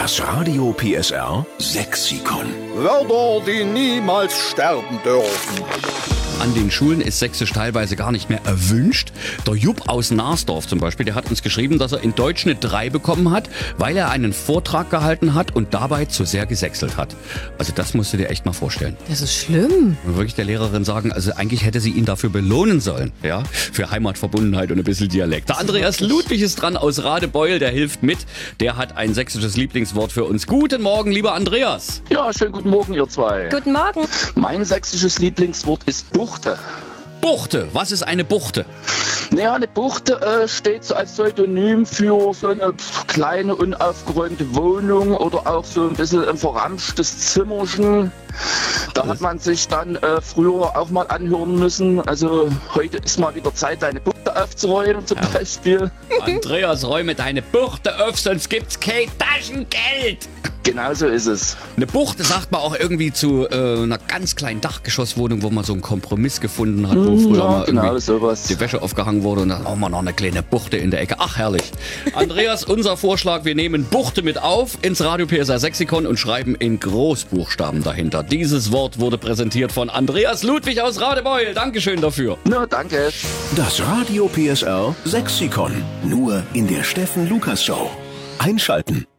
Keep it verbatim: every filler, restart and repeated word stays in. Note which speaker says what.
Speaker 1: Das Radio P S R Sexikon.
Speaker 2: Wörter, die niemals sterben dürfen.
Speaker 3: An den Schulen ist Sächsisch teilweise gar nicht mehr erwünscht. Der Jupp aus Narsdorf zum Beispiel, der hat uns geschrieben, dass er in Deutsch eine drei bekommen hat, weil er einen Vortrag gehalten hat und dabei zu sehr gesächselt hat. Also das musst du dir echt mal vorstellen.
Speaker 4: Das ist schlimm.
Speaker 3: Und wirklich der Lehrerin sagen, also eigentlich hätte sie ihn dafür belohnen sollen, ja, für Heimatverbundenheit und ein bisschen Dialekt. Der Andreas Ludwig ist dran aus Radebeul, der hilft mit. Der hat ein sächsisches Lieblingswort für uns. Guten Morgen, lieber Andreas.
Speaker 5: Ja, schönen guten Morgen, ihr zwei.
Speaker 4: Guten Morgen.
Speaker 5: Mein sächsisches Lieblingswort ist Buchte.
Speaker 3: Buchte, was ist eine Buchte?
Speaker 5: Naja, eine Buchte äh, steht so als Synonym für so eine pf, kleine, unaufgeräumte Wohnung oder auch so ein bisschen ein verramschtes Zimmerchen. Da hat man sich dann äh, früher auch mal anhören müssen. Also heute ist mal wieder Zeit, deine Buchte aufzuräumen zum ja. Beispiel.
Speaker 3: Andreas, räume deine Buchte auf, sonst gibt's kein Taschengeld.
Speaker 5: Genau so ist es.
Speaker 3: Eine Buchte sagt man auch irgendwie zu äh, einer ganz kleinen Dachgeschosswohnung, wo man so einen Kompromiss gefunden hat, wo früher
Speaker 5: ja,
Speaker 3: mal
Speaker 5: genau,
Speaker 3: irgendwie
Speaker 5: sowas.
Speaker 3: die Wäsche aufgehangen wurde und dann auch mal noch eine kleine Buchte in der Ecke. Ach, herrlich. Andreas, unser Vorschlag, wir nehmen Buchte mit auf ins Radio P S R Sexikon und schreiben in Großbuchstaben dahinter. Dieses Wort wurde präsentiert von Andreas Ludwig aus Radebeul. Dankeschön dafür.
Speaker 5: Na, danke.
Speaker 1: Das Radio P S R Sexikon. Nur in der Steffen Lukas Show. Einschalten.